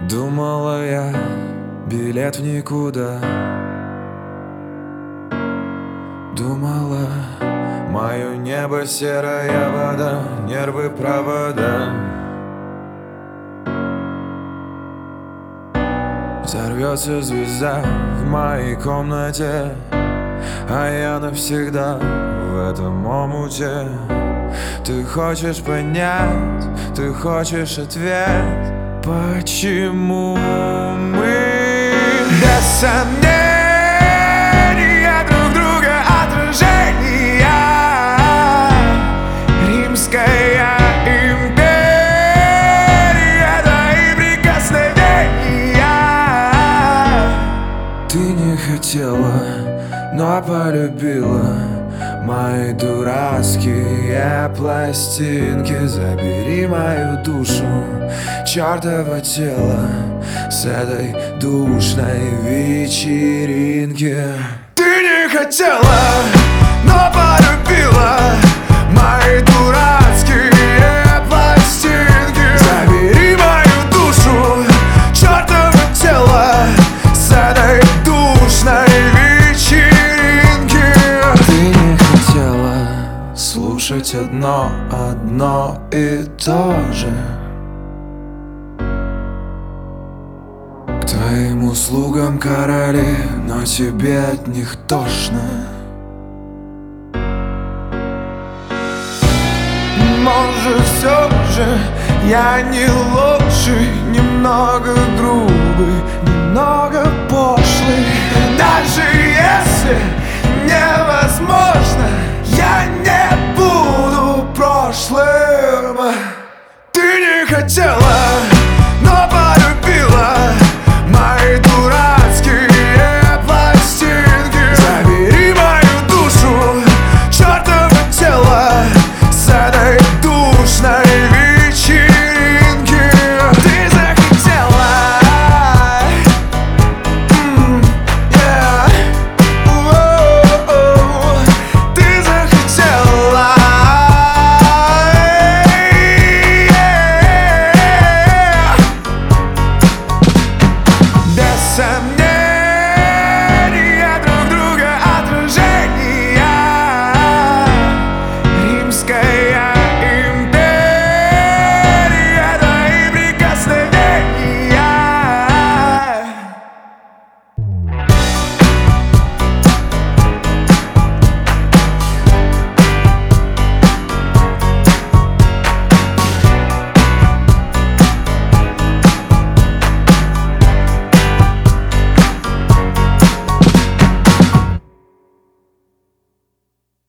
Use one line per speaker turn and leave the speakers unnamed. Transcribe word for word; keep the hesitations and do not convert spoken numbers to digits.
Думала я, билет в никуда. Думала, мое небо серая вода, нервы провода. Взорвется звезда в моей комнате, а я навсегда в этом омуте. Ты хочешь понять, ты хочешь ответ, почему мы без сомнения друг друга отражения. Римская империя, твои прикосновения. Ты не хотела, но полюбила мои дурацкие пластинки. Забери мою душу, чертово тело с этой душной вечеринки. Ты не хотела, но полюбила мои дурацкие пластинки. Забери мою душу, чертово тело с этой душной вечеринки. Ты не хотела слушать одно, одно и то же. К твоим услугам короли, но тебе от них тошно. Может, все же я не лучший, немного грубый, немного пошлый. Даже если